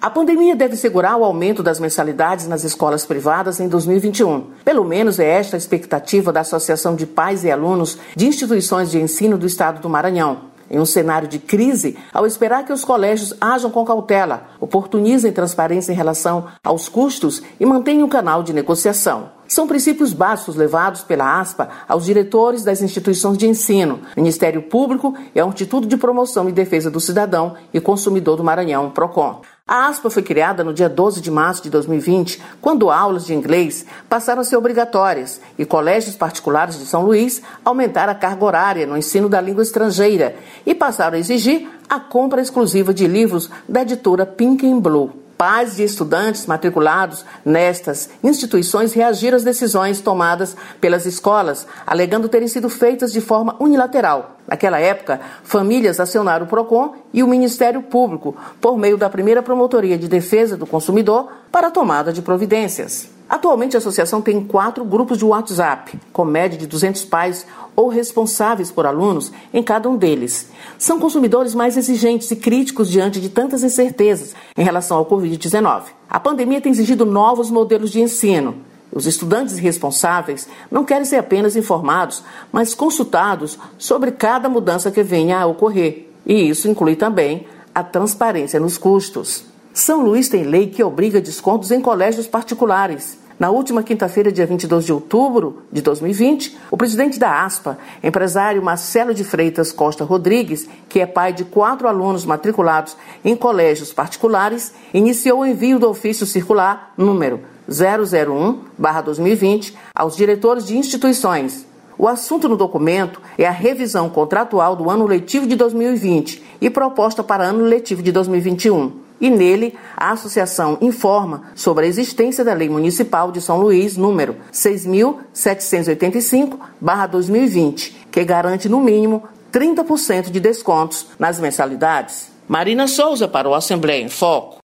A pandemia deve segurar o aumento das mensalidades nas escolas privadas em 2021. Pelo menos é esta a expectativa da Associação de Pais e Alunos de Instituições de Ensino do Estado do Maranhão. Em um cenário de crise, ao esperar que os colégios ajam com cautela, oportunizem transparência em relação aos custos e mantenham um canal de negociação. São princípios básicos levados pela ASPA aos diretores das instituições de ensino, Ministério Público e ao Instituto de Promoção e Defesa do Cidadão e Consumidor do Maranhão, PROCON. A ASPA foi criada no dia 12 de março de 2020, quando aulas de inglês passaram a ser obrigatórias e colégios particulares de São Luís aumentaram a carga horária no ensino da língua estrangeira e passaram a exigir a compra exclusiva de livros da editora Pink and Blue. Pais de estudantes matriculados nestas instituições reagiram às decisões tomadas pelas escolas, alegando terem sido feitas de forma unilateral. Naquela época, famílias acionaram o PROCON e o Ministério Público por meio da primeira Promotoria de Defesa do Consumidor para a tomada de providências. Atualmente, a associação tem 4 grupos de WhatsApp, com média de 200 pais ou responsáveis por alunos em cada um deles. São consumidores mais exigentes e críticos diante de tantas incertezas em relação ao Covid-19. A pandemia tem exigido novos modelos de ensino. Os estudantes responsáveis não querem ser apenas informados, mas consultados sobre cada mudança que venha a ocorrer. E isso inclui também a transparência nos custos. São Luís tem lei que obriga descontos em colégios particulares. Na última quinta-feira, dia 22 de outubro de 2020, o presidente da ASPA, empresário Marcelo de Freitas Costa Rodrigues, que é pai de 4 alunos matriculados em colégios particulares, iniciou o envio do ofício circular número 001/2020 aos diretores de instituições. O assunto no documento é a revisão contratual do ano letivo de 2020 e proposta para ano letivo de 2021. E nele, a associação informa sobre a existência da Lei Municipal de São Luís, número 6.785/2020, que garante, no mínimo, 30% de descontos nas mensalidades. Marina Souza para o Assembleia em Foco.